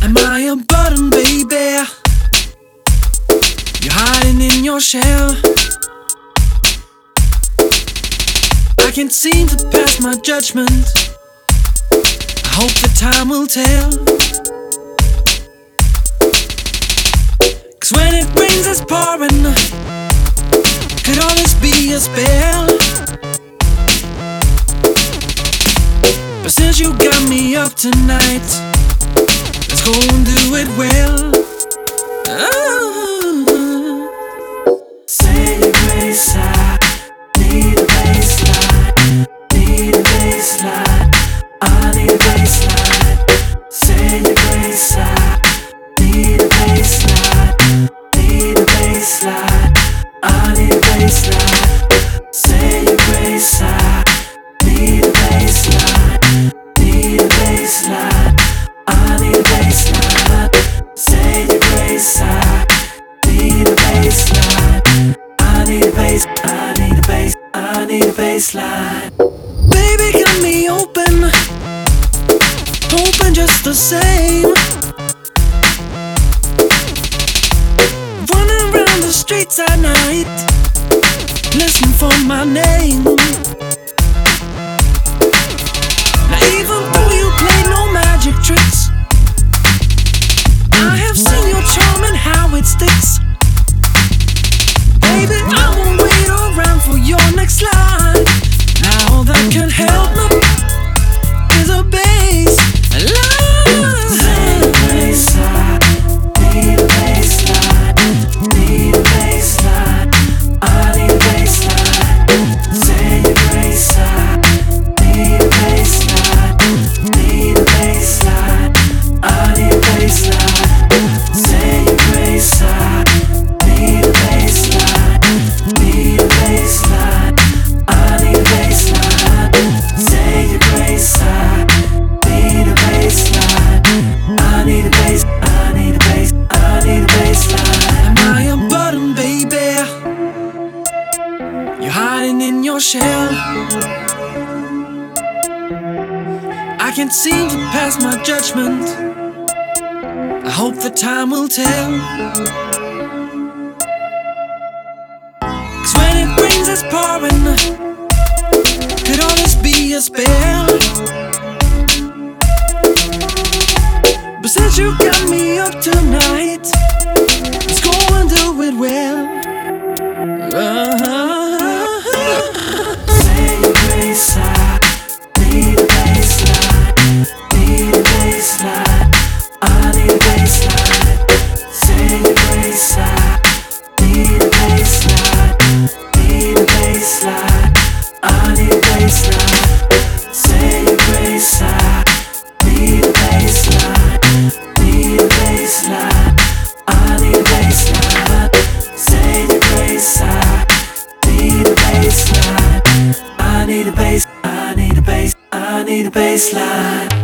Am I a burden, baby? You're hiding in your shell. I can't seem to pass my judgment. I hope the time will tell. 'Cause when it rains it's pouring, could all this be a spell? But since you got me up tonight, let's go and do it well. Say your grace, I need a baseline. Need a baseline. I need a baseline. Say your grace, I need a baseline. Need a baseline. I need a baseline. Say your grace, I need a baseline. Need a baseline. I need a baseline. Say your grace, I need a baseline. I need a base, I need a base, I need a baseline. Baby, got me open, open just the same. Running around the streets at night, listening for my name. Now even though you play no magic tricks, I have seen your charm and how it sticks. Baby, I won't wait around for your next line. Now all that can help me is a bass line. Say your grace, I need a baseline. Need a baseline. I need a baseline. Say your grace, I need a baseline. Need a baseline. I need a baseline. Say your grace, I need a baseline. Need a baseline. I need a baseline. Say your grace, I need a baseline. I need a base, I need a base, I need a baseline. Am I a burden, baby? You're hiding in your shell. I can't seem to pass my judgment. I hope the time will tell. 'Cause when it rains it's pouring, could all this be a spell? But since you got me up tonight, let's go and do it well. Say your grace, I need a baseline. Need a baseline. I need a baseline. Say your grace, I need a baseline. Need a baseline. I need a baseline. Say your grace, I need a baseline. Need a baseline. I need a baseline. Say your grace, I need a baseline. I need a base, I need a base, I need a baseline.